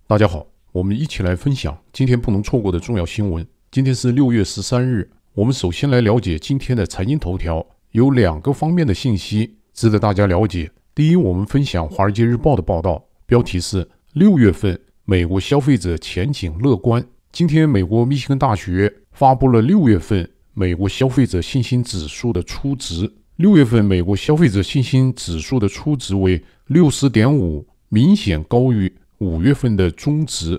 大家好，我们一起来分享今天不能错过的重要新闻。今天是6月13日，我们首先来了解今天的财经头条，有2个方面的信息值得大家了解。第一，我们分享《华尔街日报》的报道，标题是6月份美国消费者前景乐观。今天美国密歇根大学发布了6月份美国消费者信心指数的初值。6月份美国消费者信心指数的初值为 60.5， 明显高于5月份的中值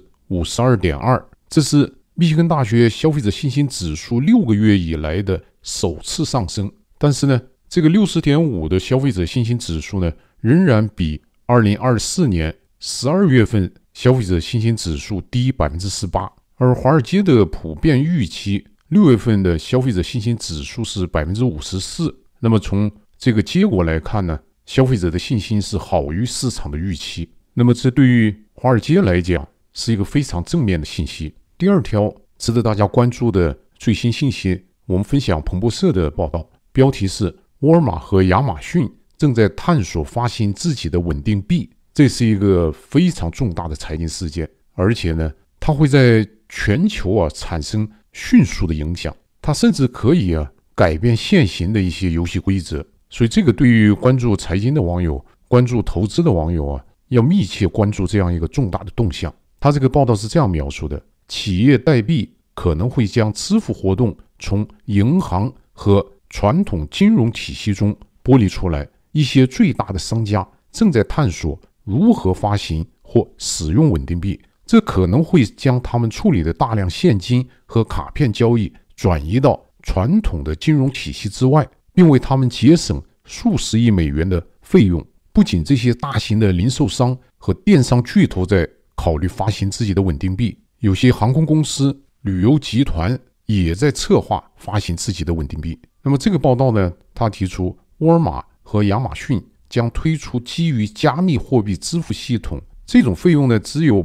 52.2， 这是密歇根大学消费者信心指数6个月以来的首次上升。但是呢，这个 60.5 的消费者信心指数呢，仍然比2024年12月份消费者信心指数低 18%， 而华尔街的普遍预期6月份的消费者信心指数是 54%。 那么从这个结果来看呢，消费者的信心是好于市场的预期。那么这对于华尔街来讲是一个非常正面的信息。第二条值得大家关注的最新信息，我们分享彭博社的报道，标题是沃尔玛和亚马逊正在探索发行自己的稳定币。这是一个非常重大的财经事件，而且呢，它会在全球产生迅速的影响，它甚至可以改变现行的一些游戏规则。所以这个对于关注财经的网友，关注投资的网友要密切关注这样一个重大的动向。他这个报道是这样描述的：企业代币可能会将支付活动从银行和传统金融体系中剥离出来，一些最大的商家正在探索如何发行或使用稳定币，这可能会将他们处理的大量现金和卡片交易转移到传统的金融体系之外，并为他们节省数十亿美元的费用。不仅这些大型的零售商和电商巨头在考虑发行自己的稳定币，有些航空公司、旅游集团也在策划发行自己的稳定币。那么这个报道呢，他提出沃尔玛和亚马逊将推出基于加密货币支付系统，这种费用呢只有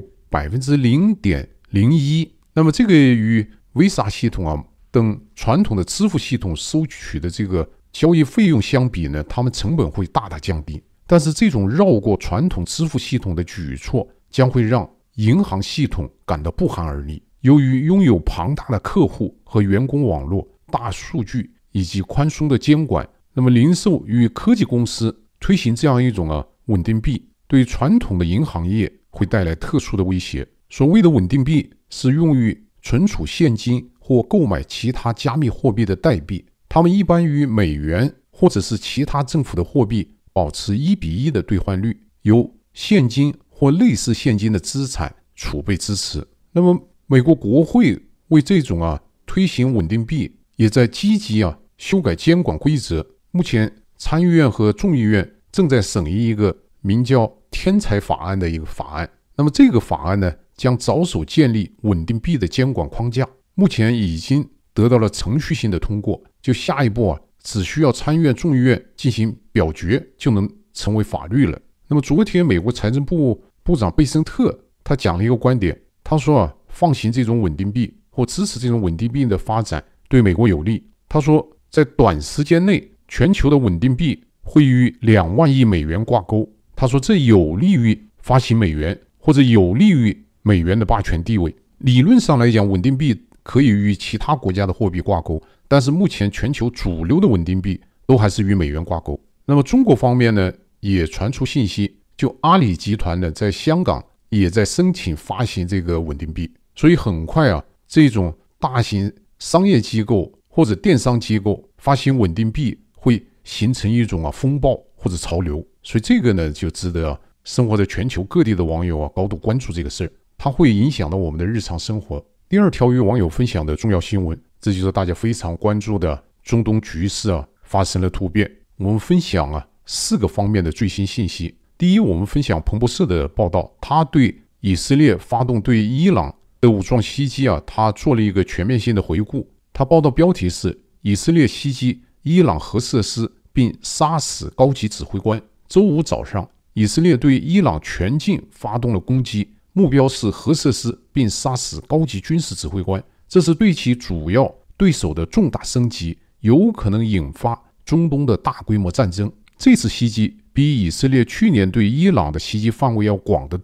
0.01%。 那么这个与 Visa 系统等传统的支付系统收取的这个交易费用相比呢，他们成本会大大降低。但是这种绕过传统支付系统的举措将会让银行系统感到不寒而栗。由于拥有庞大的客户和员工网络、大数据以及宽松的监管，那么零售与科技公司推行这样一种稳定币，对传统的银行业会带来特殊的威胁。所谓的稳定币是用于存储现金或购买其他加密货币的代币，它们一般与美元或者是其他政府的货币保持1:1的兑换率，由现金或类似现金的资产储备支持。那么美国国会为这种推行稳定币也在积极修改监管规则。目前参议院和众议院正在审议一个名叫天才法案的一个法案。那么这个法案呢，将着手建立稳定币的监管框架，目前已经得到了程序性的通过，就下一步只需要参议院、众议院进行表决就能成为法律了。那么昨天美国财政部部长贝森特他讲了一个观点，他说放行这种稳定币或支持这种稳定币的发展对美国有利。他说在短时间内全球的稳定币会与2万亿美元挂钩。他说这有利于发行美元，或者有利于美元的霸权地位。理论上来讲，稳定币可以与其他国家的货币挂钩，但是目前全球主流的稳定币都还是与美元挂钩。那么中国方面呢，也传出信息，就阿里集团呢在香港也在申请发行这个稳定币。所以很快这种大型商业机构或者电商机构发行稳定币会形成一种风暴或者潮流。所以这个呢就值得生活在全球各地的网友高度关注这个事儿，它会影响到我们的日常生活。第二条与网友分享的重要新闻，这就是大家非常关注的中东局势发生了突变。我们分享4个方面的最新信息。第一，我们分享彭博社的报道，他对以色列发动对伊朗的武装袭击他做了一个全面性的回顾。他报道标题是以色列袭击伊朗核设施并杀死高级指挥官。周五早上，以色列对伊朗全境发动了攻击，目标是核设施并杀死高级军事指挥官。这是对其主要对手的重大升级，有可能引发中东的大规模战争。这次袭击比以色列去年对伊朗的袭击范围要广得多，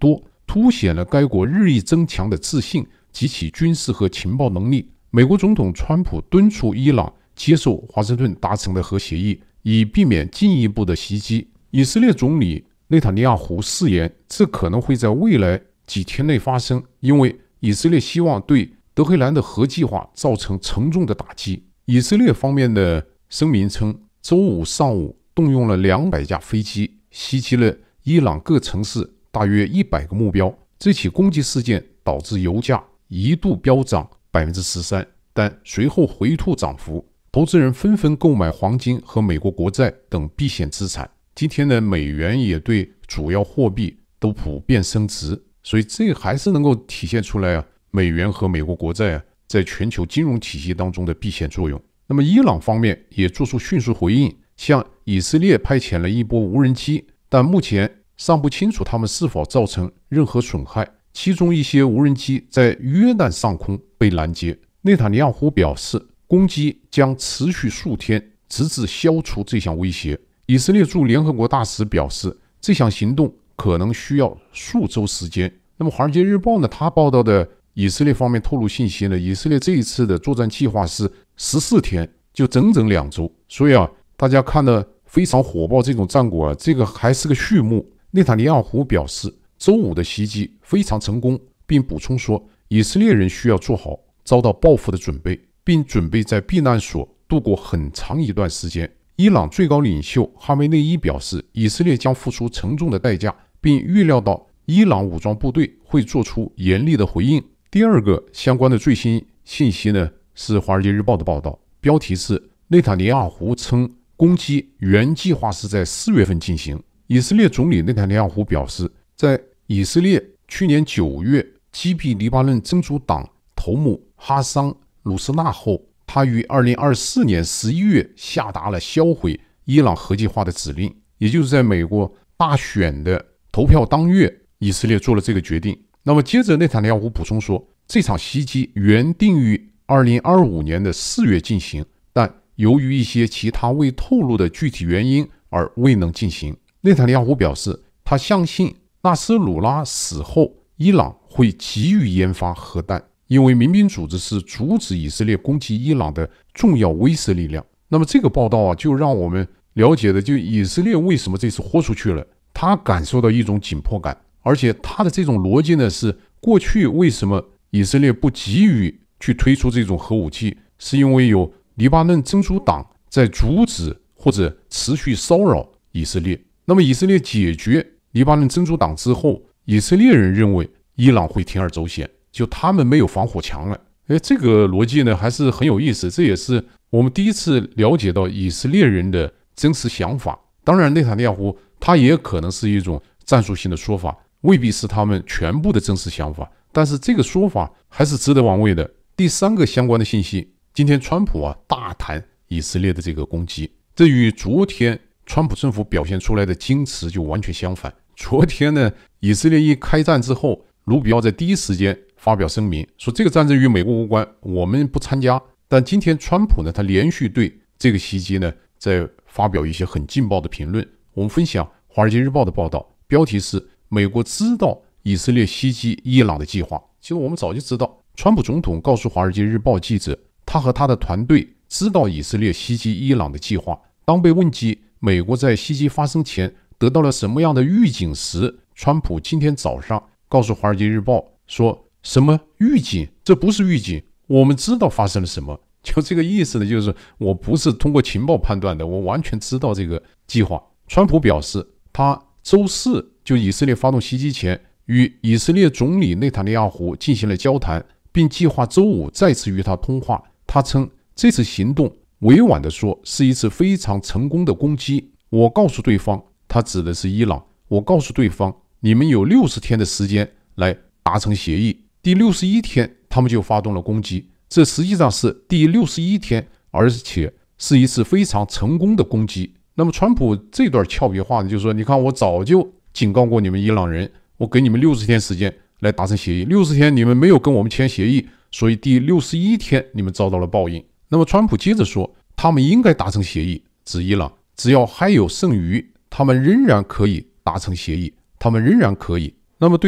凸显了该国日益增强的自信及其军事和情报能力。美国总统川普敦促伊朗接受华盛顿达成的核协议，以避免进一步的袭击。以色列总理内塔尼亚胡誓言，这可能会在未来几天内发生，因为以色列希望对德黑兰的核计划造成沉重的打击。以色列方面的声明称，周五上午动用了200架飞机，袭击了伊朗各城市大约100个目标。这起攻击事件导致油价一度飙涨 13%， 但随后回吐涨幅。投资人纷纷购买黄金和美国国债等避险资产。今天的美元也对主要货币都普遍升值，所以这还是能够体现出来美元和美国国债在全球金融体系当中的避险作用。那么伊朗方面也做出迅速回应，向以色列派遣了一波无人机，但目前尚不清楚他们是否造成任何损害。其中一些无人机在约旦上空被拦截。内塔尼亚胡表示，攻击将持续数天，直至消除这项威胁。以色列驻联合国大使表示，这项行动可能需要数周时间。那么《华尔街日报》呢？他报道的以色列方面透露信息呢，以色列这一次的作战计划是14天，就整整2周。所以大家看得非常火爆这种战果这个还是个序幕。内塔尼亚胡表示，周五的袭击非常成功，并补充说，以色列人需要做好遭到报复的准备，并准备在避难所度过很长一段时间。伊朗最高领袖哈梅内伊表示，以色列将付出沉重的代价，并预料到伊朗武装部队会做出严厉的回应。第二个相关的最新信息呢，是《华尔街日报》的报道，标题是内塔尼亚胡称攻击原计划是在4月份进行。以色列总理内塔尼亚胡表示，在以色列去年9月击毙黎巴嫩真主党头目哈桑·鲁斯纳后，他于2024年11月下达了销毁伊朗核计划的指令，也就是在美国大选的投票当月，以色列做了这个决定。那么接着内塔尼亚胡补充说，这场袭击原定于2025年的4月进行，但由于一些其他未透露的具体原因而未能进行。内塔尼亚胡表示，他相信纳斯鲁拉死后，伊朗会急于研发核弹，因为民兵组织是阻止以色列攻击伊朗的重要威慑力量。那么这个报道就让我们了解的，就以色列为什么这次豁出去了，他感受到一种紧迫感，而且他的这种逻辑呢，是过去为什么以色列不急于去推出这种核武器，是因为有黎巴嫩真主党在阻止或者持续骚扰以色列。那么以色列解决黎巴嫩真主党之后，以色列人认为伊朗会铤而走险，就他们没有防火墙了。这个逻辑呢还是很有意思，这也是我们第一次了解到以色列人的真实想法。当然内塔尼亚胡他也可能是一种战术性的说法，未必是他们全部的真实想法，但是这个说法还是值得玩味的。第三个相关的信息，今天川普大谈以色列的这个攻击，这与昨天川普政府表现出来的矜持就完全相反。昨天呢，以色列一开战之后，卢比奥在第一时间发表声明，说这个战争与美国无关，我们不参加。但今天川普呢，他连续对这个袭击呢，在发表一些很劲爆的评论。我们分享《华尔街日报》的报道，标题是美国知道以色列袭击伊朗的计划。其实我们早就知道，川普总统告诉《华尔街日报》记者，他和他的团队知道以色列袭击伊朗的计划。当被问及美国在袭击发生前得到了什么样的预警时，川普今天早上告诉《华尔街日报》说，什么预警？这不是预警，我们知道发生了什么。就这个意思呢，就是我不是通过情报判断的，我完全知道这个计划。川普表示，他周四就以色列发动袭击前，与以色列总理内塔尼亚胡进行了交谈，并计划周五再次与他通话。他称这次行动委婉地说是一次非常成功的攻击。我告诉对方，他指的是伊朗，我告诉对方，你们有60天的时间来达成协议。第61天他们就发动了攻击，这实际上是第61天，而且是一次非常成功的攻击。那么川普这段俏皮话呢，就是说，你看我早就警告过你们伊朗人，我给你们60天时间来达成协议，60天你们没有跟我们签协议，所以第61天你们遭到了报应。那么川普接着说，他们应该达成协议，指伊朗，只要还有剩余，他们仍然可以达成协议，他们仍然可以。那么对于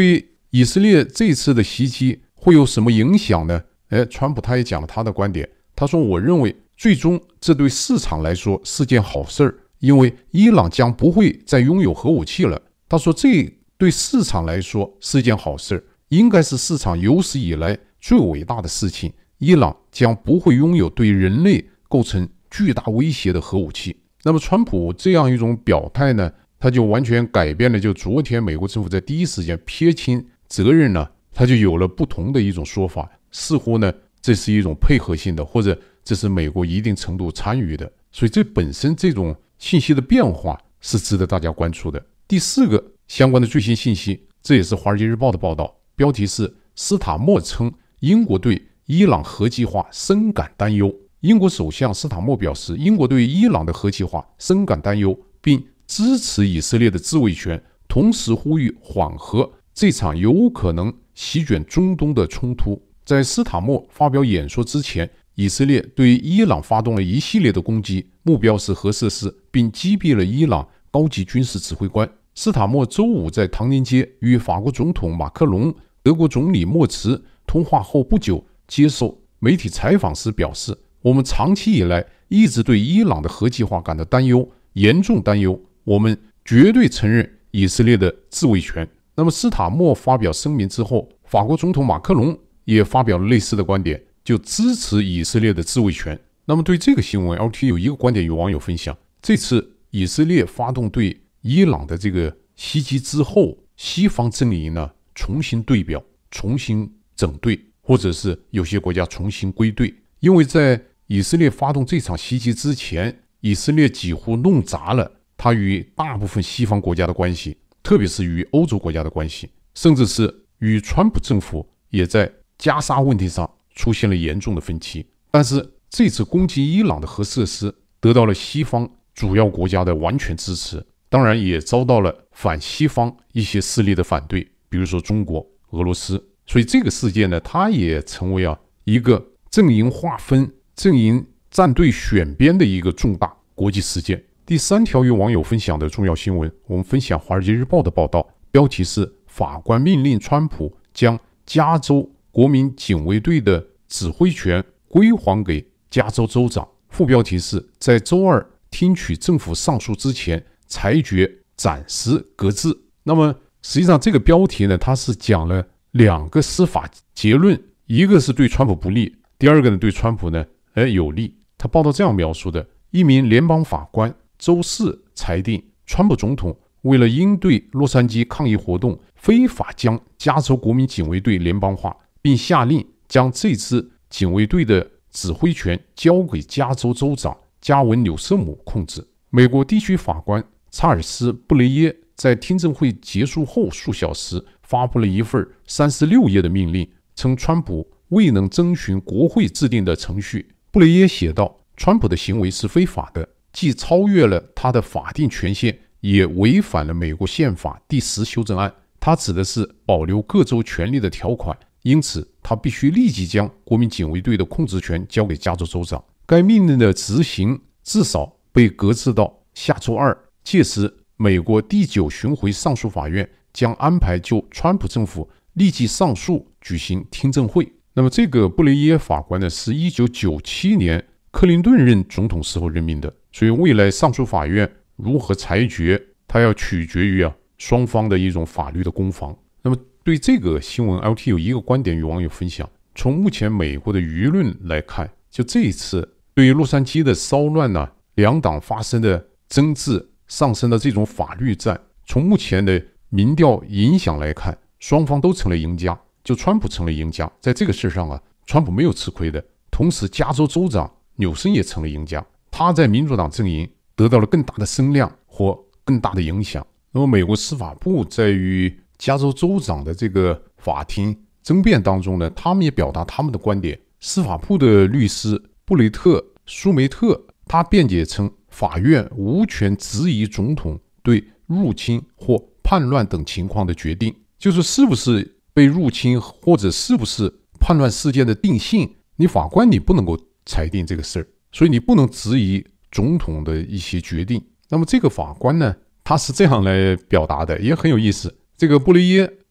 以色列这次的袭击会有什么影响呢？川普他也讲了他的观点，他说我认为最终这对市场来说是件好事儿，因为伊朗将不会再拥有核武器了。他说这对市场来说是件好事儿，应该是市场有史以来最伟大的事情，伊朗将不会拥有对人类构成巨大威胁的核武器。那么川普这样一种表态呢，他就完全改变了就昨天美国政府在第一时间撇清责任呢，他就有了不同的一种说法，似乎呢这是一种配合性的，或者这是美国一定程度参与的，所以这本身这种信息的变化是值得大家关注的。第四个相关的最新信息，这也是华尔街日报的报道，标题是斯塔默称英国对伊朗核计划深感担忧。英国首相斯塔默表示，英国对伊朗的核计划深感担忧，并支持以色列的自卫权，同时呼吁缓和这场有可能席卷中东的冲突。在斯塔默发表演说之前，以色列对伊朗发动了一系列的攻击，目标是核设施，并击毙了伊朗高级军事指挥官。斯塔默周五在唐宁街与法国总统马克龙、德国总理默茨通话后不久，接受媒体采访时表示，我们长期以来一直对伊朗的核计划感到担忧，严重担忧，我们绝对承认以色列的自卫权。那么斯塔默发表声明之后，法国总统马克龙也发表了类似的观点，就支持以色列的自卫权。那么对这个新闻 LT 有一个观点与网友分享，这次以色列发动对伊朗的这个袭击之后，西方阵营呢重新对表，重新整队，或者是有些国家重新归队。因为在以色列发动这场袭击之前，以色列几乎弄砸了它与大部分西方国家的关系，特别是与欧洲国家的关系，甚至是与川普政府也在加沙问题上出现了严重的分歧。但是这次攻击伊朗的核设施得到了西方主要国家的完全支持，当然也遭到了反西方一些势力的反对，比如说中国、俄罗斯。所以这个事件呢，它也成为一个阵营划分、阵营站队选边的一个重大国际事件。第三条与网友分享的重要新闻，我们分享《华尔街日报》的报道，标题是法官命令川普将加州国民警卫队的指挥权归还给加州州长。副标题是在周二听取政府上诉之前，裁决暂时搁置。那么实际上这个标题呢，它是讲了两个司法结论，一个是对川普不利，第二个呢对川普呢有利。他报道这样描述的：一名联邦法官周四裁定，川普总统为了应对洛杉矶抗议活动，非法将加州国民警卫队联邦化，并下令将这支警卫队的指挥权交给加州州长加文·纽瑟姆控制。美国地区法官查尔斯·布雷耶在听证会结束后数小时发布了一份36页的命令，称川普未能遵循国会制定的程序。布雷耶写道，川普的行为是非法的，既超越了他的法定权限，也违反了美国宪法第10修正案。他指的是保留各州权利的条款，因此他必须立即将国民警卫队的控制权交给加州州长。该命令的执行至少被搁置到下周二，届时美国第9巡回上诉法院将安排就川普政府立即上诉举行听证会。那么这个布雷耶法官呢，是1997年克林顿任总统时候任命的，所以未来上诉法院如何裁决，它要取决于双方的一种法律的攻防。那么对这个新闻 LT 有一个观点与网友分享，从目前美国的舆论来看，就这一次对于洛杉矶的骚乱呢，两党发生的争执上升的这种法律战，从目前的民调影响来看，双方都成了赢家，就川普成了赢家。在这个事上川普没有吃亏的。同时加州州长纽森也成了赢家，他在民主党阵营得到了更大的声量或更大的影响。那么美国司法部在与加州州长的这个法庭争辩当中呢，他们也表达他们的观点。司法部的律师布雷特·舒梅特他辩解称，法院无权质疑总统对入侵或叛乱等情况的决定，就是是不是被入侵或者是不是叛乱事件的定性，你法官你不能够裁定这个事儿，所以你不能质疑总统的一些决定。那么这个法官呢，他是这样来表达的，也很有意思。这个布雷耶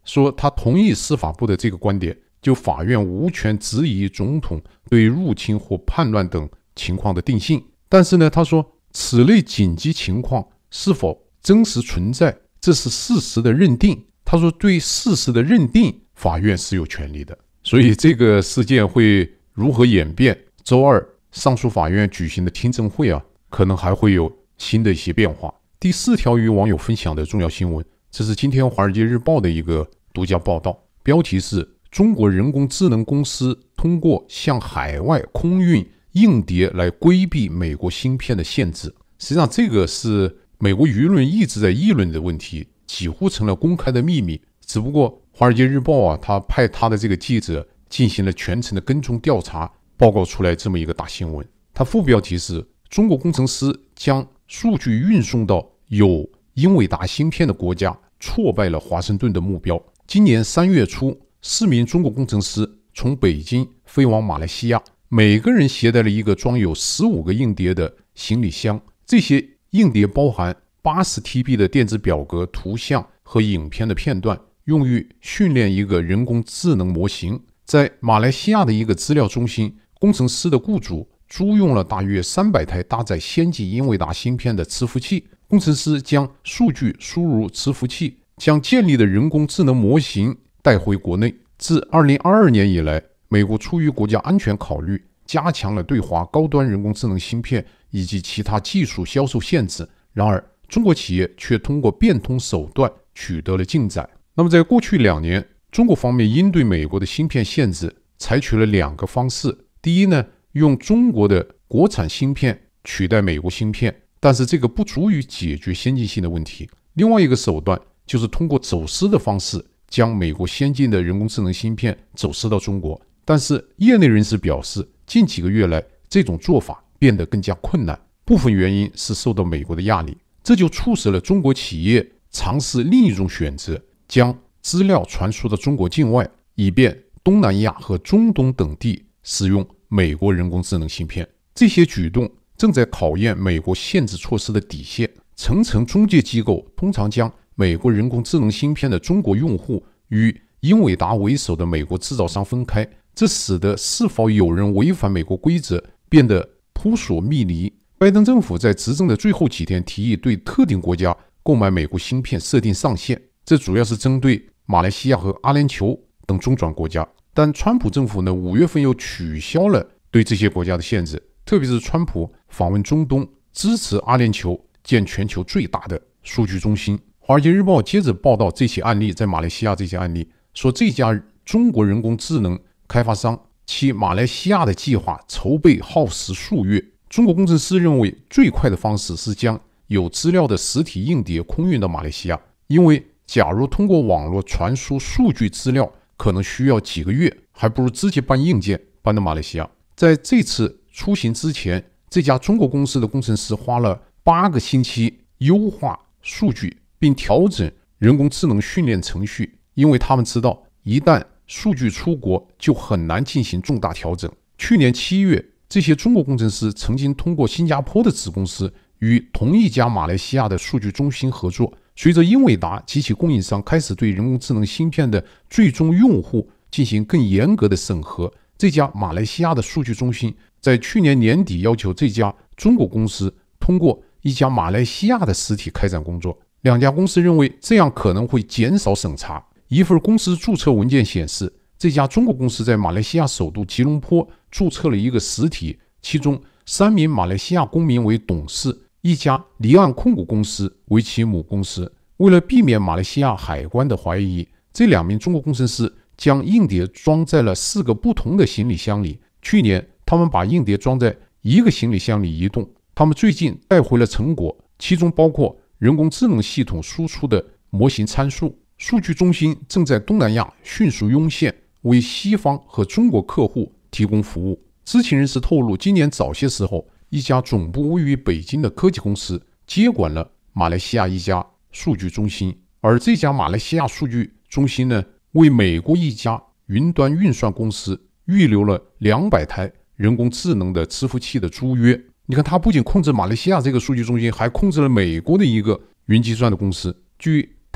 说他同意司法部的这个观点，就法院无权质疑总统对入侵或叛乱等情况的定性。但是呢，他说此类紧急情况是否真实存在，这是事实的认定。他说对事实的认定，法院是有权利的。所以这个事件会如何演变，周二上诉法院举行的听证会可能还会有新的一些变化。第4条与网友分享的重要新闻，这是今天《华尔街日报》的一个独家报道，标题是中国人工智能公司通过向海外空运硬碟来规避美国芯片的限制。实际上这个是美国舆论一直在议论的问题，几乎成了公开的秘密。只不过《华尔街日报》他派他的这个记者进行了全程的跟踪调查，报告出来这么一个大新闻。它副标题是中国工程师将数据运送到有英伟达芯片的国家，挫败了华盛顿的目标。今年3月初，4名中国工程师从北京飞往马来西亚，每个人携带了一个装有15个硬碟的行李箱。这些硬碟包含80TB 的电子表格、图像和影片的片段，用于训练一个人工智能模型。在马来西亚的一个资料中心，工程师的雇主租用了大约300台搭载先进英伟达芯片的伺服器。工程师将数据输入伺服器，将建立的人工智能模型带回国内。自2022年以来，美国出于国家安全考虑，加强了对华高端人工智能芯片以及其他技术销售限制。然而，中国企业却通过变通手段取得了进展。那么在过去2年，中国方面应对美国的芯片限制采取了2个方式。第一呢，用中国的国产芯片取代美国芯片，但是这个不足以解决先进性的问题。另外一个手段就是通过走私的方式，将美国先进的人工智能芯片走私到中国。但是业内人士表示，近几个月来这种做法变得更加困难，部分原因是受到美国的压力。这就促使了中国企业尝试另一种选择，将资料传输到中国境外，以便东南亚和中东等地使用美国人工智能芯片。这些举动正在考验美国限制措施的底线。层层中介机构通常将美国人工智能芯片的中国用户与英伟达为首的美国制造商分开，这使得是否有人违反美国规则变得扑朔迷离。拜登政府在执政的最后几天提议对特定国家购买美国芯片设定上限，这主要是针对马来西亚和阿联酋等中转国家。但川普政府呢，5月份又取消了对这些国家的限制，特别是川普访问中东，支持阿联酋建全球最大的数据中心。华尔街日报接着报道这起案例，在马来西亚这些案例，说这家中国人工智能开发商其马来西亚的计划筹备耗时数月。中国工程师认为最快的方式是将有资料的实体硬碟空运到马来西亚，因为假如通过网络传输数据资料可能需要几个月，还不如直接搬硬件搬到马来西亚。在这次出行之前，这家中国公司的工程师花了8个星期优化数据并调整人工智能训练程序，因为他们知道一旦数据出国就很难进行重大调整。去年7月，这些中国工程师曾经通过新加坡的子公司与同一家马来西亚的数据中心合作。随着英伟达及其供应商开始对人工智能芯片的最终用户进行更严格的审核，这家马来西亚的数据中心在去年年底要求这家中国公司通过一家马来西亚的实体开展工作。2家公司认为这样可能会减少审查。一份公司注册文件显示，这家中国公司在马来西亚首都吉隆坡注册了一个实体，其中3名马来西亚公民为董事，一家离岸控股公司为其母公司。为了避免马来西亚海关的怀疑，这2名中国工程师将硬碟装在了4个不同的行李箱里。去年，他们把硬碟装在1个行李箱里移动。他们最近带回了成果，其中包括人工智能系统输出的模型参数。数据中心正在东南亚迅速涌现，为西方和中国客户提供服务。知情人士透露，今年早些时候，一家总部位于北京的科技公司接管了马来西亚一家数据中心，而这家马来西亚数据中心呢，为美国一家云端运算公司预留了200台人工智能的伺服器的租约。你看，它不仅控制马来西亚这个数据中心，还控制了美国的一个云计算的公司。据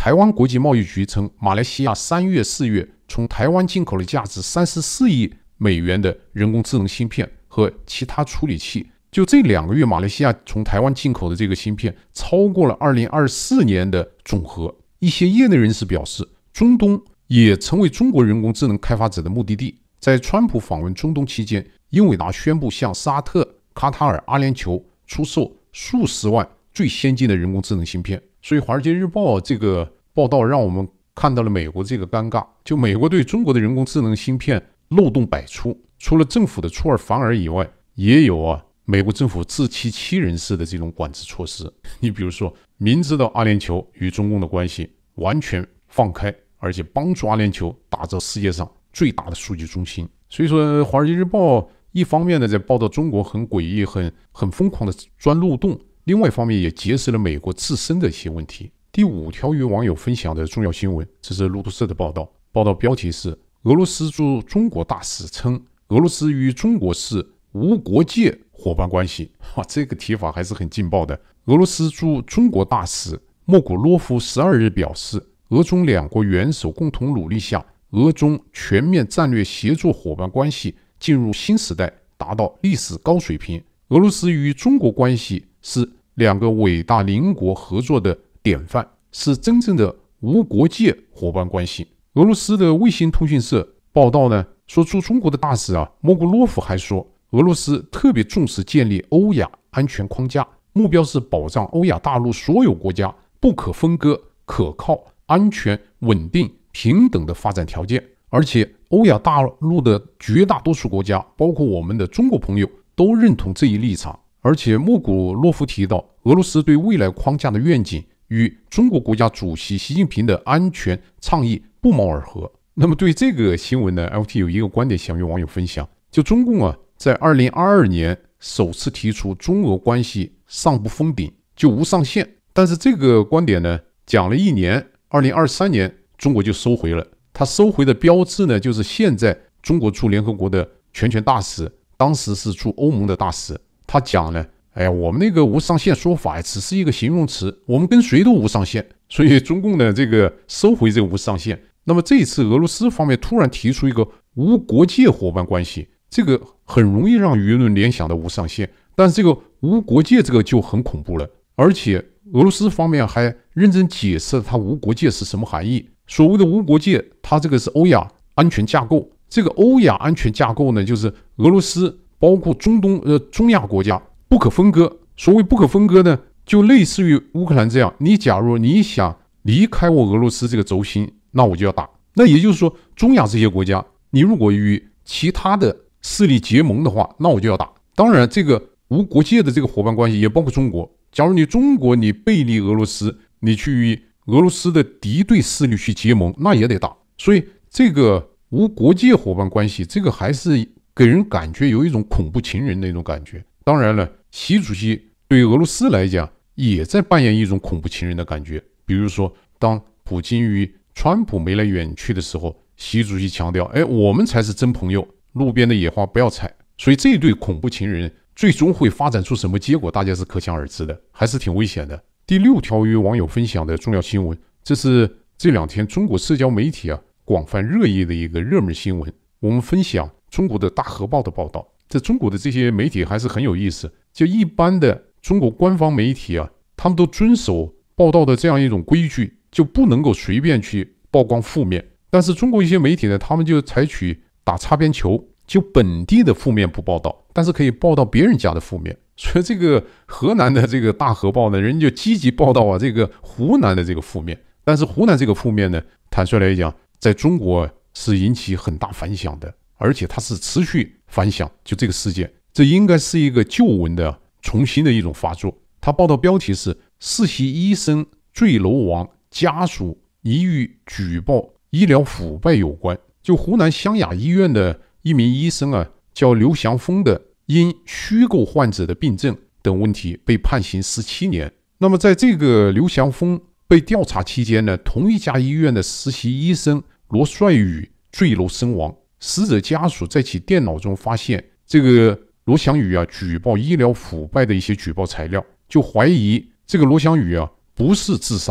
台湾国际贸易局称，马来西亚3月、4月从台湾进口了价值34亿美元的人工智能芯片和其他处理器。就这2个月，马来西亚从台湾进口的这个芯片超过了2024年的总和。一些业内人士表示，中东也成为中国人工智能开发者的目的地。在川普访问中东期间，英伟达宣布向沙特、卡塔尔、阿联酋出售数十万最先进的人工智能芯片。所以《华尔街日报》这个报道让我们看到了美国这个尴尬，就美国对中国的人工智能芯片漏洞百出，除了政府的出尔反尔以外，也有美国政府自欺欺人式的这种管制措施。你比如说，明知道阿联酋与中共的关系完全放开，而且帮助阿联酋打造世界上最大的数据中心。所以说，《华尔街日报》一方面呢在报道中国很诡异、很疯狂的钻漏洞，另外一方面也揭示了美国自身的一些问题。第5条与网友分享的重要新闻，这是路透社的报道，报道标题是俄罗斯驻中国大使称，俄罗斯与中国是无国界伙伴关系。这个提法还是很劲爆的。俄罗斯驻中国大使莫古洛夫12日表示，俄中2国元首共同努力下，俄中全面战略协作伙伴关系进入新时代，达到历史高水平。俄罗斯与中国关系是2个伟大邻国合作的典范，是真正的无国界伙伴关系。俄罗斯的卫星通讯社报道呢，说驻中国的大使莫古洛夫还说，俄罗斯特别重视建立欧亚安全框架，目标是保障欧亚大陆所有国家不可分割、可靠、安全、稳定、平等的发展条件。而且欧亚大陆的绝大多数国家，包括我们的中国朋友，都认同这一立场。而且莫古洛夫提到，俄罗斯对未来框架的愿景与中国国家主席习近平的安全倡议不谋而合。那么对这个新闻呢 ，LT 有一个观点想与网友分享，就中共在2022年首次提出中俄关系上不封顶就无上限，但是这个观点呢讲了1年，2023年中国就收回了。他收回的标志呢，就是现在中国驻联合国的全权大使，当时是驻欧盟的大使，他讲呢，我们那个无上限说法只是一个形容词，我们跟谁都无上限。所以中共呢这个收回这个无上限。那么这一次俄罗斯方面突然提出一个无国界伙伴关系，这个很容易让舆论联想到无上限，但是这个无国界这个就很恐怖了。而且俄罗斯方面还认真解释它无国界是什么含义。所谓的无国界，它这个是欧亚安全架构。这个欧亚安全架构呢，就是俄罗斯包括中亚国家不可分割。所谓不可分割呢，就类似于乌克兰这样，你假如你想离开我俄罗斯这个轴心，那我就要打。那也就是说，中亚这些国家，你如果与其他的势力结盟的话，那我就要打。当然，这个无国界的这个伙伴关系也包括中国。假如你中国你背离俄罗斯，你去与俄罗斯的敌对势力去结盟，那也得打。所以这个无国界伙伴关系，这个还是给人感觉有一种恐怖情人的一种感觉。当然了，习主席对俄罗斯来讲也在扮演一种恐怖情人的感觉。比如说，当普京与川普眉来眼去的时候，习主席强调，我们才是真朋友，路边的野花不要采。所以这对恐怖情人最终会发展出什么结果，大家是可想而知的，还是挺危险的。第6条与网友分享的重要新闻，这是这2天中国社交媒体广泛热议的一个热门新闻。我们分享中国的大河报的报道。这中国的这些媒体还是很有意思，就一般的中国官方媒体他们都遵守报道的这样一种规矩，就不能够随便去曝光负面。但是中国一些媒体呢，他们就采取打擦边球，就本地的负面不报道，但是可以报道别人家的负面。所以这个河南的这个大河报呢，人家就积极报道这个湖南的这个负面。但是湖南这个负面呢，坦率来讲，在中国是引起很大反响的，而且它是持续反响。就这个事件，这应该是一个旧闻的重新的一种发作。它报道标题是世袭医生坠楼亡，家属疑与举报医疗腐败有关。就湖南湘雅医院的一名医生叫刘祥峰的，因虚构患者的病症等问题被判刑17年。那么在这个刘祥峰被调查期间呢，同一家医院的实习医生罗帅宇坠楼身亡。死者家属在其电脑中发现这个罗祥宇举报医疗腐败的一些举报材料，就怀疑这个罗祥宇不是自杀的，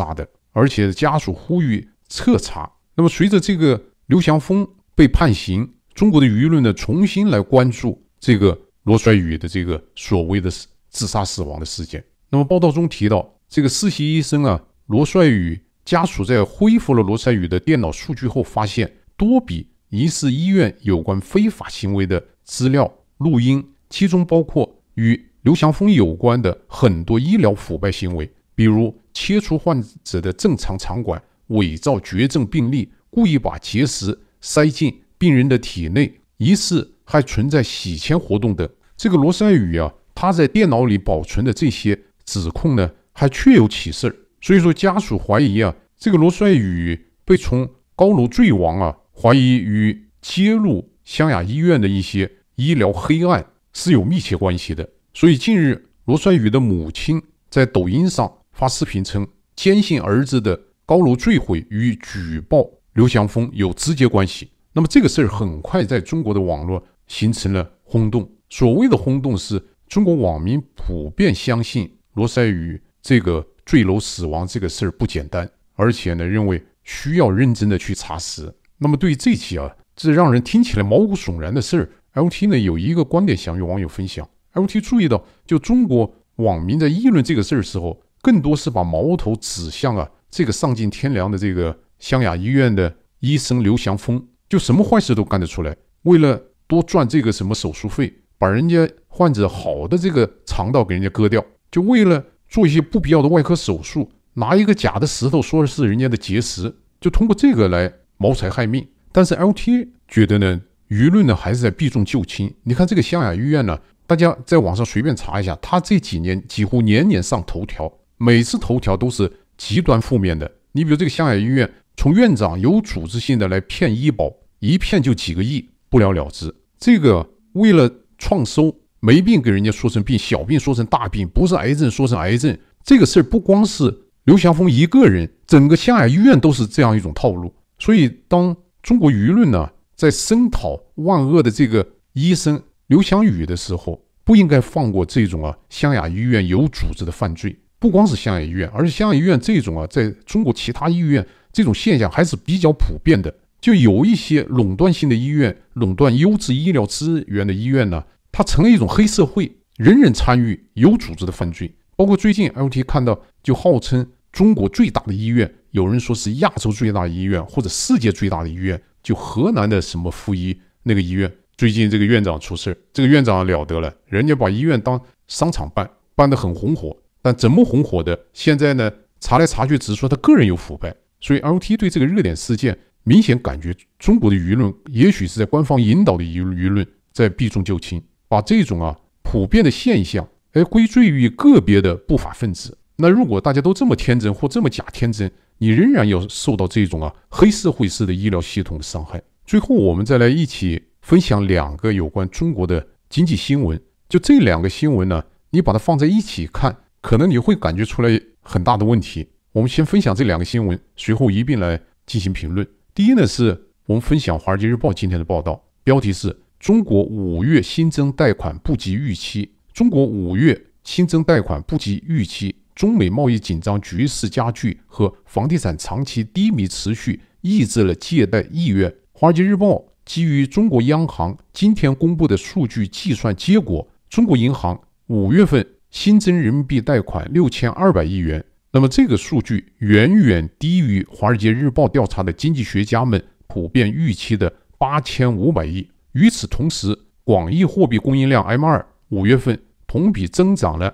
而且家属呼吁彻查。那么随着这个刘祥峰被判刑，中国的舆论呢重新来关注这个罗帅宇的这个所谓的自杀死亡的事件。那么报道中提到，这个实习医生啊罗帅宇家属在恢复了罗帅宇的电脑数据后，发现多笔疑似医院有关非法行为的资料录音，其中包括与刘祥峰有关的很多医疗腐败行为，比如切除患者的正常肠管、伪造绝症病历、故意把结石塞进病人的体内，疑似还存在洗钱活动等。这个罗帅宇啊，他在电脑里保存的这些指控呢，还确有其事。所以说家属怀疑啊，这个罗帅宇被从高楼坠亡啊，怀疑与揭露湘雅医院的一些医疗黑暗是有密切关系的。所以近日罗帅宇的母亲在抖音上发视频称，坚信儿子的高楼坠毁与举报刘祥峰有直接关系。那么这个事儿很快在中国的网络形成了轰动。所谓的轰动是中国网民普遍相信罗帅宇这个坠楼死亡这个事儿不简单，而且呢认为需要认真的去查实。那么对于这起这让人听起来毛骨悚然的事儿 ，LT 呢有一个观点想与网友分享。LT 注意到，就中国网民在议论这个事儿的时候，更多是把矛头指向这个丧尽天良的这个湘雅医院的医生刘祥峰，就什么坏事都干得出来，为了多赚这个什么手术费，把人家患者好的这个肠道给人家割掉，就为了做一些不必要的外科手术，拿一个假的石头说是人家的结石，就通过这个来谋财害命。但是 LT 觉得呢，舆论呢还是在避重就轻。你看这个湘雅医院呢，大家在网上随便查一下，他这几年几乎年年上头条，每次头条都是极端负面的。你比如这个湘雅医院，从院长有组织性的来骗医保，一骗就几个亿，不了了之。这个为了创收，没病给人家说成病，小病说成大病，不是癌症说成癌症，这个事儿不光是刘祥峰一个人，整个湘雅医院都是这样一种套路。所以当中国舆论呢在声讨万恶的这个医生刘祥宇的时候，不应该放过这种湘雅医院有组织的犯罪。不光是湘雅医院，而且湘雅医院这种在中国其他医院这种现象还是比较普遍的。就有一些垄断性的医院，垄断优质医疗资源的医院呢，它成了一种黑社会，人人参与有组织的犯罪。包括最近 LT 看到，就号称中国最大的医院，有人说是亚洲最大的医院或者世界最大的医院，就河南的什么附医那个医院，最近这个院长出事，这个院长了得了，人家把医院当商场办，办得很红火。但怎么红火的，现在呢查来查去只说他个人有腐败。所以 LT 对这个热点事件明显感觉中国的舆论也许是在官方引导的舆论在避重就轻，把这种普遍的现象归罪于个别的不法分子。那如果大家都这么天真或这么假天真，你仍然要受到这种黑社会式的医疗系统的伤害。最后我们再来一起分享两个有关中国的经济新闻。就这两个新闻呢，你把它放在一起看，可能你会感觉出来很大的问题。我们先分享这两个新闻，随后一并来进行评论。第一呢，是我们分享《华尔街日报》今天的报道，标题是中国5月新增贷款不及预期。中国5月新增贷款不及预期，中美贸易紧张局势加剧和房地产长期低迷持续，抑制了借贷意愿。《华尔街日报》基于中国央行今天公布的数据计算结果，中国银行5月份新增人民币贷款6200亿元。那么这个数据远远低于《华尔街日报》调查的经济学家们普遍预期的8500亿。与此同时，广义货币供应量 M2 5月份同比增长了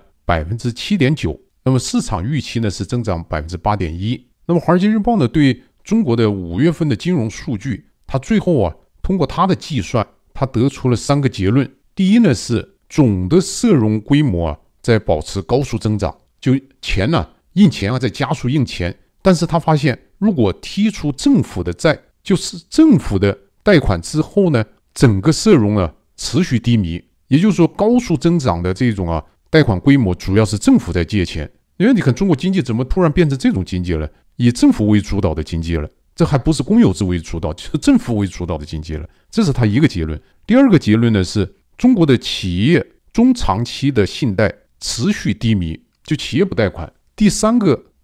7.9%， 那么市场预期呢是增长 8.1%。 那么《华尔街日报》呢对中国的5月份的金融数据，它最后通过它的计算，它得出了3个结论。第一呢是总的社融规模在保持高速增长，就钱印钱在加速印钱，但是他发现如果剔除政府的债，就是政府的贷款之后呢，整个社融持续低迷。也就是说，高速增长的这种贷款规模主要是政府在借钱。因为你看中国经济怎么突然变成这种经济了，以政府为主导的经济了，这还不是公有制为主导，就是政府为主导的经济了。这是他一个结论。第二个结论呢是中国的企业中长期的信贷持续低迷，就企业不贷款。第三个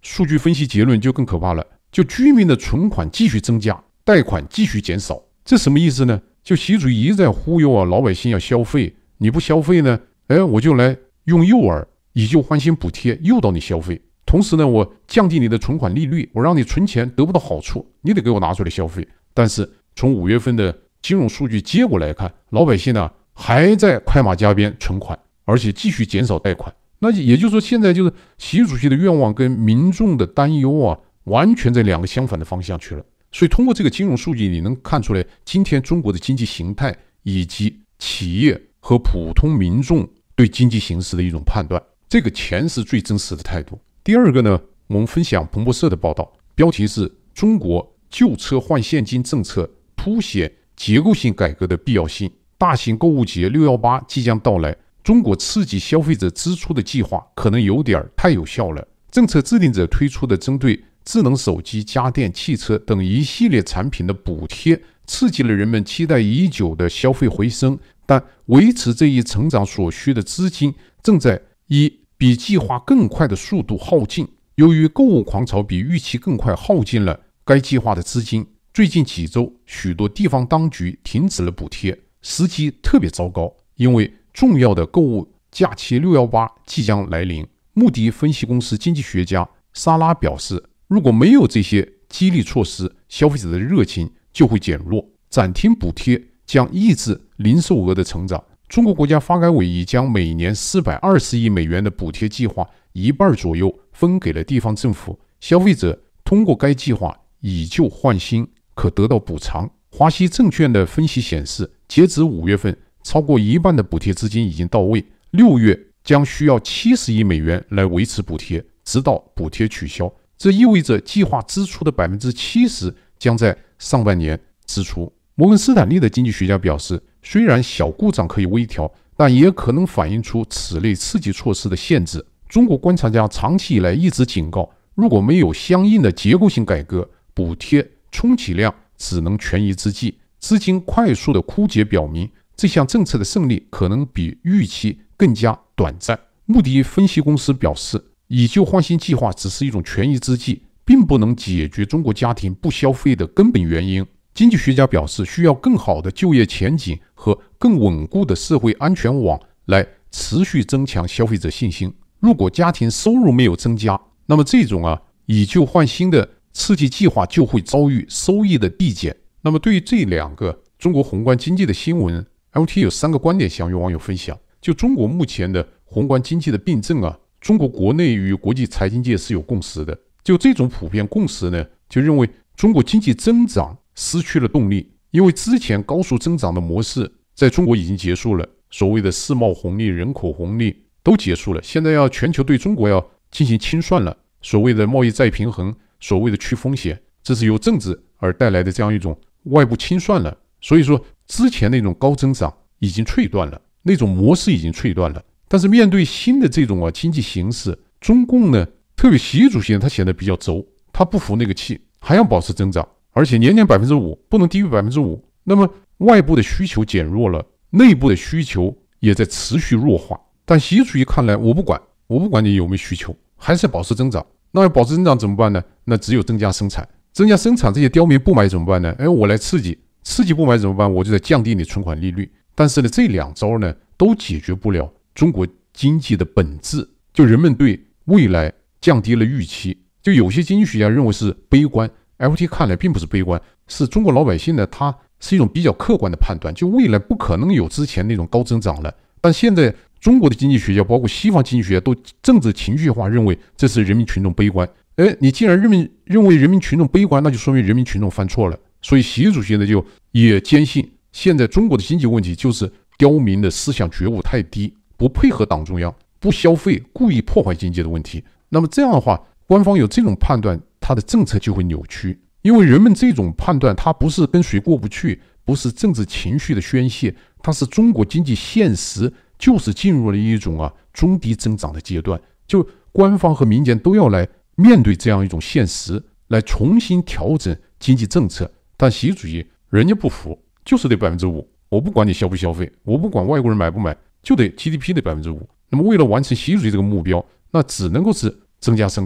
数据分析结论就更可怕了，就居民的存款继续增加，贷款继续减少。这什么意思呢？就习主席一直在忽悠老百姓要消费，你不消费呢，我就来用诱饵以旧换新补贴诱导你消费。同时呢，我降低你的存款利率，我让你存钱得不到好处，你得给我拿出来消费。但是从5月份的金融数据结果来看，老百姓呢还在快马加鞭存款，而且继续减少贷款。那也就是说，现在就是习主席的愿望跟民众的担忧完全在两个相反的方向去了。所以通过这个金融数据，你能看出来今天中国的经济形态以及企业和普通民众对经济形势的一种判断。这个钱是最真实的态度。第二个呢，我们分享彭博社的报道，标题是中国旧车换现金政策凸显结构性改革的必要性。大型购物节618即将到来，中国刺激消费者支出的计划可能有点太有效了。政策制定者推出的针对智能手机、家电、汽车等一系列产品的补贴，刺激了人们期待已久的消费回升，但维持这一成长所需的资金正在以比计划更快的速度耗尽。由于购物狂潮比预期更快耗尽了该计划的资金，最近几周许多地方当局停止了补贴，时机特别糟糕，因为重要的购物假期618即将来临。穆迪分析公司经济学家莎拉表示，如果没有这些激励措施，消费者的热情就会减弱，暂停补贴将抑制零售额的成长。中国国家发改委已将每年420亿美元的补贴计划一半左右分给了地方政府，消费者通过该计划以旧换新，可得到补偿。华西证券的分析显示，截止5月份，超过一半的补贴资金已经到位，6月将需要70亿美元来维持补贴，直到补贴取消。这意味着计划支出的 70% 将在上半年支出。摩根斯坦利的经济学家表示，虽然小故障可以微调，但也可能反映出此类刺激措施的限制。中国观察家长期以来一直警告，如果没有相应的结构性改革，补贴充其量只能权宜之计。资金快速的枯竭表明，这项政策的胜利可能比预期更加短暂。穆迪分析公司表示，以旧换新计划只是一种权宜之计，并不能解决中国家庭不消费的根本原因。经济学家表示，需要更好的就业前景和更稳固的社会安全网来持续增强消费者信心。如果家庭收入没有增加，那么这种以旧换新的刺激计划就会遭遇收益的递减。那么对于这两个中国宏观经济的新闻， LT 有3个观点想与网友分享。就中国目前的宏观经济的病症中国国内与国际财经界是有共识的。就这种普遍共识呢，就认为中国经济增长失去了动力，因为之前高速增长的模式在中国已经结束了，所谓的世贸红利、人口红利都结束了，现在全球对中国要进行清算了，所谓的贸易再平衡，所谓的去风险，这是由政治而带来的这样一种外部清算了。所以说之前那种高增长已经脆断了，那种模式已经脆断了。但是面对新的这种经济形势，中共呢，特别习主席他显得比较轴，他不服那个气，还要保持增长，而且年年 5%， 不能低于 5%。 那么外部的需求减弱了，内部的需求也在持续弱化。但习主席看来，我不管你有没有需求，还是保持增长。那要保持增长怎么办呢？那只有增加生产。增加生产，这些刁民不买怎么办呢？我来刺激不买怎么办？我就在降低你存款利率。但是呢，这2招呢都解决不了中国经济的本质，就人们对未来降低了预期。就有些经济学家认为是悲观， LT 看来并不是悲观，是中国老百姓呢，他是一种比较客观的判断，就未来不可能有之前那种高增长了。但现在中国的经济学家，包括西方经济学家，都政治情绪化，认为这是人民群众悲观。你既然认为人民群众悲观，那就说明人民群众犯错了。所以习主席呢，就也坚信现在中国的经济问题就是刁民的思想觉悟太低，不配合党中央，不消费，故意破坏经济的问题。那么这样的话，官方有这种判断，他的政策就会扭曲。因为人们这种判断，他不是跟谁过不去，不是政治情绪的宣泄，它是中国经济现实就是进入了一种中低增长的阶段。就官方和民间都要来面对这样一种现实，来重新调整经济政策。但习主席人家不服，就是得 5%， 我不管你消不消费，我不管外国人买不买，就得 GDP 的 5%。那么为了完成习主席这个目标，那只能够是增加生产。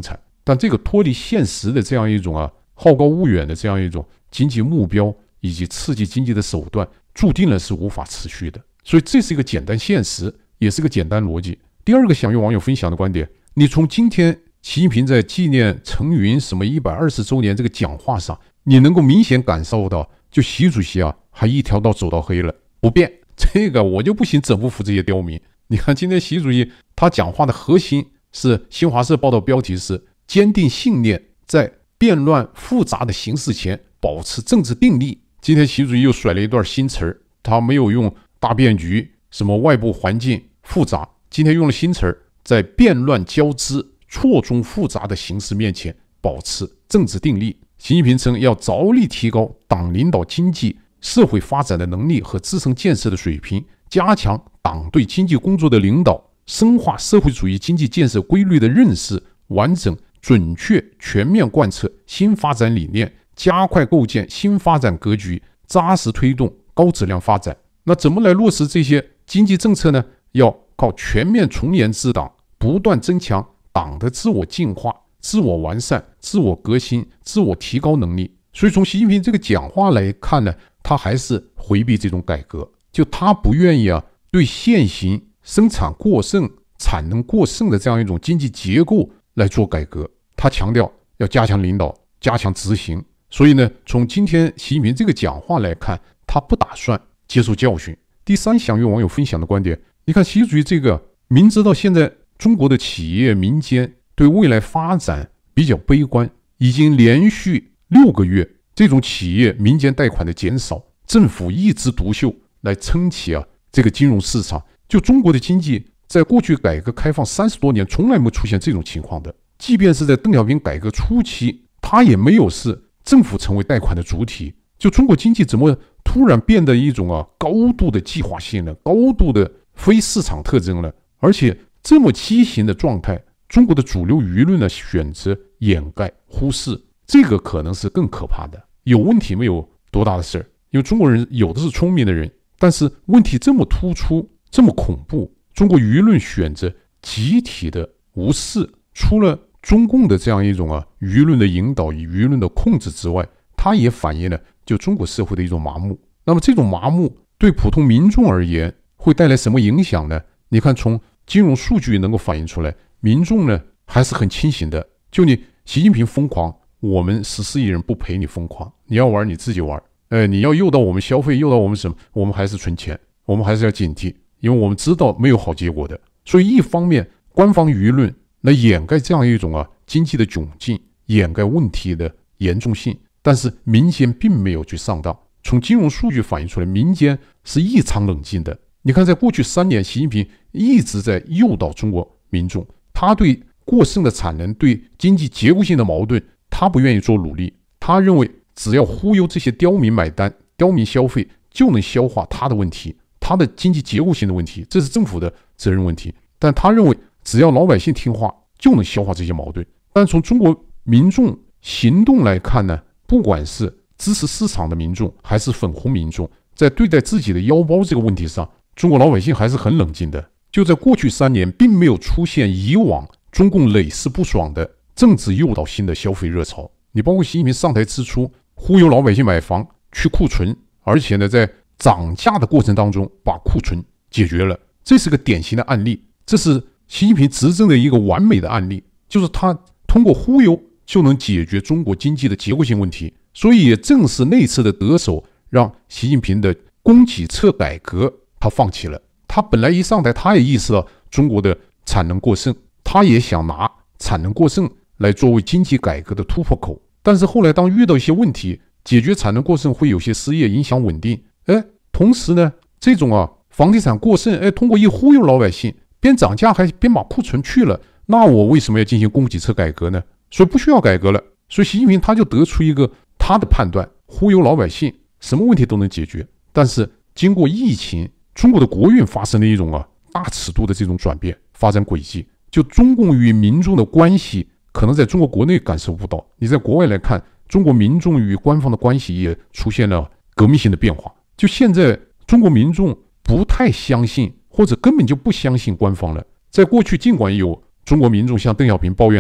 但这个脱离现实的这样一种好高骛远的这样一种经济目标以及刺激经济的手段，注定了是无法持续的。所以这是一个简单现实，也是个简单逻辑。第二个想用网友分享的观点，你从今天习近平在纪念陈云什么120周年这个讲话上，你能够明显感受到，就习主席还一条道走到黑了，不变。这个我就不行整不服这些刁民。你看今天习主席他讲话的核心是新华社报道标题是坚定信念，在变乱复杂的形势前保持政治定力。今天习主席又甩了一段新词儿，他没有用大变局什么外部环境复杂，今天用了新词儿，在变乱交织错综复杂的形势面前保持政治定力。习近平称要着力提高党领导经济社会发展的能力和自身建设的水平，加强党对经济工作的领导，深化社会主义经济建设规律的认识，完整准确全面贯彻新发展理念，加快构建新发展格局，扎实推动高质量发展。那怎么来落实这些经济政策呢？要靠全面从严治党，不断增强党的自我进化、自我完善、自我革新、自我提高能力。所以从习近平这个讲话来看呢，他还是回避这种改革，就他不愿意对现行生产过剩、产能过剩的这样一种经济结构来做改革，他强调要加强领导、加强执行。所以呢，从今天习近平这个讲话来看，他不打算接受教训。第三，想用网友分享的观点，你看习主席这个明知道现在中国的企业民间对未来发展比较悲观，已经连续6个月这种企业民间贷款的减少，政府一枝独秀来撑起这个金融市场。就中国的经济在过去改革开放30多年从来没出现这种情况的，即便是在邓小平改革初期，他也没有是政府成为贷款的主体。就中国经济怎么突然变得一种高度的计划性了，高度的非市场特征了，而且这么畸形的状态，中国的主流舆论呢选择掩盖忽视，这个可能是更可怕的。有问题没有多大的事儿，因为中国人有的是聪明的人，但是问题这么突出这么恐怖，中国舆论选择集体的无视，除了中共的这样一种舆论的引导与舆论的控制之外，它也反映了就中国社会的一种麻木。那么这种麻木对普通民众而言会带来什么影响呢？你看从金融数据能够反映出来，民众呢还是很清醒的。就你习近平疯狂，我们14亿人不陪你疯狂，你要玩你自己玩，你要诱导我们消费，诱导我们什么，我们还是存钱，我们还是要警惕，因为我们知道没有好结果的。所以一方面官方舆论来掩盖这样一种经济的窘境，掩盖问题的严重性，但是民间并没有去上当。从金融数据反映出来，民间是异常冷静的。你看在过去3年，习近平一直在诱导中国民众，他对过剩的产能、对经济结构性的矛盾，他不愿意做努力，他认为只要忽悠这些刁民买单、刁民消费，就能消化他的问题，他的经济结构性的问题，这是政府的责任问题。但他认为只要老百姓听话，就能消化这些矛盾。但从中国民众行动来看呢，不管是支持市场的民众还是粉红民众，在对待自己的腰包这个问题上，中国老百姓还是很冷静的。就在过去3年，并没有出现以往中共累世不爽的政治诱导性的消费热潮。你包括习近平上台之初忽悠老百姓买房去库存，而且呢在涨价的过程当中把库存解决了，这是个典型的案例，这是习近平执政的一个完美的案例，就是他通过忽悠就能解决中国经济的结构性问题。所以也正是那次的得手，让习近平的供给侧改革他放弃了。他本来一上台，他也意识到中国的产能过剩，他也想拿产能过剩来作为经济改革的突破口。但是后来当遇到一些问题，解决产能过剩会有些失业，影响稳定，同时呢这种房地产过剩，通过一忽悠老百姓，边涨价还边把库存去了，那我为什么要进行供给侧改革呢？所以不需要改革了。所以习近平他就得出一个他的判断，忽悠老百姓什么问题都能解决。但是经过疫情，中国的国运发生了一种大尺度的这种转变发展轨迹，就中共与民众的关系可能在中国国内感受不到，你在国外来看，中国民众与官方的关系也出现了革命性的变化。就现在中国民众不太相信，或者根本就不相信官方了。在过去尽管有中国民众向邓小平抱怨的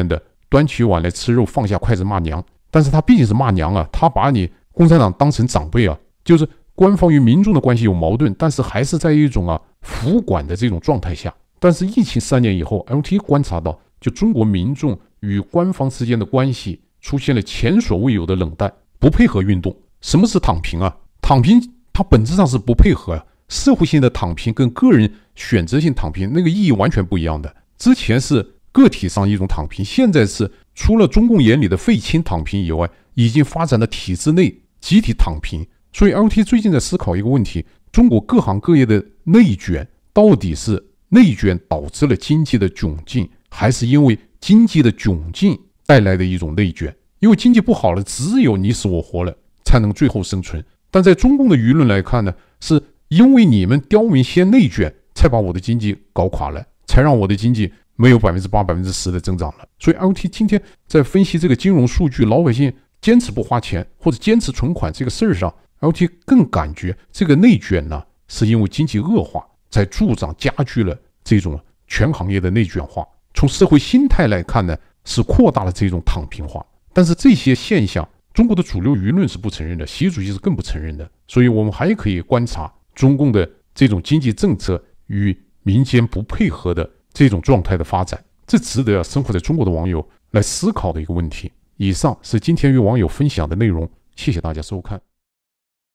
端起碗来吃肉，放下筷子骂娘。但是他毕竟是骂娘啊，他把你共产党当成长辈啊，就是官方与民众的关系有矛盾，但是还是在一种服管的这种状态下。但是疫情3年以后 ，LT 观察到，就中国民众与官方之间的关系出现了前所未有的冷淡，不配合运动。什么是躺平啊？躺平它本质上是不配合啊。社会性的躺平跟个人选择性躺平那个意义完全不一样的。之前是个体上一种躺平，现在是除了中共眼里的废青躺平以外，已经发展了体制内集体躺平。所以 LT 最近在思考一个问题：中国各行各业的内卷到底是内卷导致了经济的窘境，还是因为经济的窘境带来的一种内卷？因为经济不好了，只有你死我活了才能最后生存。但在中共的舆论来看呢，是因为你们刁民先内卷，才把我的经济搞垮了，才让我的经济没有8%、10%的增长了。所以 LT 今天在分析这个金融数据，老百姓坚持不花钱或者坚持存款这个事儿上， LT 更感觉这个内卷呢，是因为经济恶化在助长加剧了这种全行业的内卷化。从社会心态来看呢，是扩大了这种躺平化。但是这些现象，中国的主流舆论是不承认的，习主席是更不承认的。所以我们还可以观察中共的这种经济政策与民间不配合的这种状态的发展，这值得生活在中国的网友来思考的一个问题。以上是今天与网友分享的内容，谢谢大家收看。